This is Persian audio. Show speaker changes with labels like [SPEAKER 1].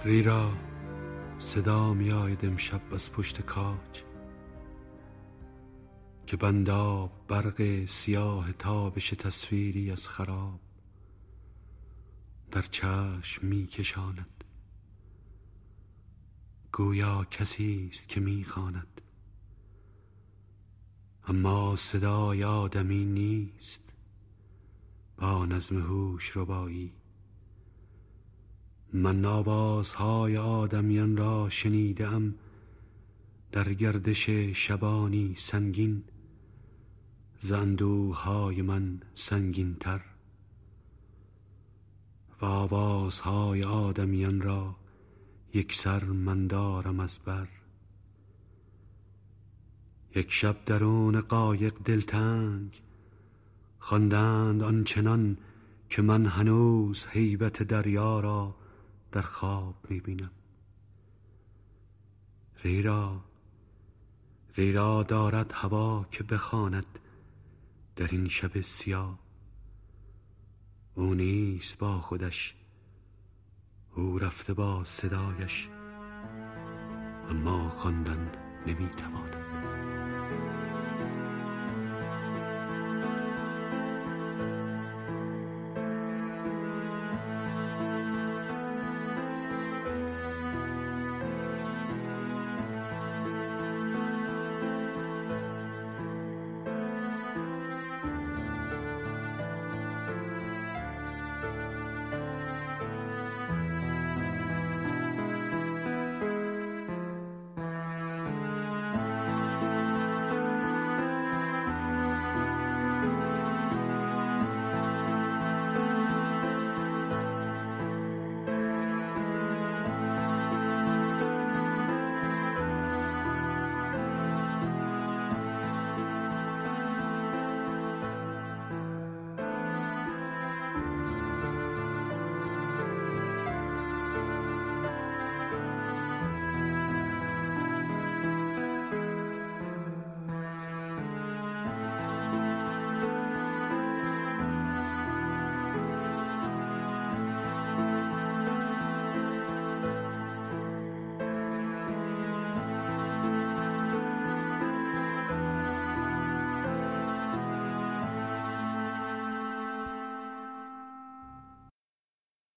[SPEAKER 1] ریرا صدا می آید امشب از پشت کاج که بنداب برق سیاه تابش تصویری از خراب در چشم می کشاند. گویا کسی است که می خواند، اما صدای آدمی نیست با نظم هوش ربایی. من آوازهای آدمیان را شنیدم در گردش شبانی سنگین ز اندوه‌های من سنگین تر، و آوازهای آدمیان را یکسر من دارم از بر. یک شب درون قایق دلتنگ خواندند آنچنان که من هنوز هیبت دریا را در خواب می‌بینم. ریرا دارد هوا که بخواند در این شب سیاه. او نیست با خودش، او رفته با صدایش، اما خواندن نمی‌تواند.